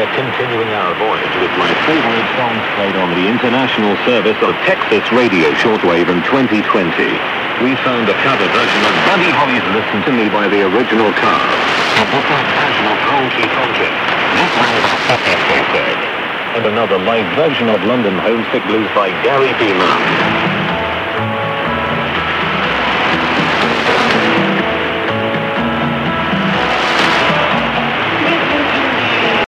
are continuing our voyage with my favorite songs played on the international service of Texas Radio Shortwave in 2020. We found a cover version of Buddy Holly's Listen to Me by the original Cars, a booklet version of Honky Tonkin, This Man Is a Fucking Dickhead, and another live version of London Homesick Blues by Gary B. Mann.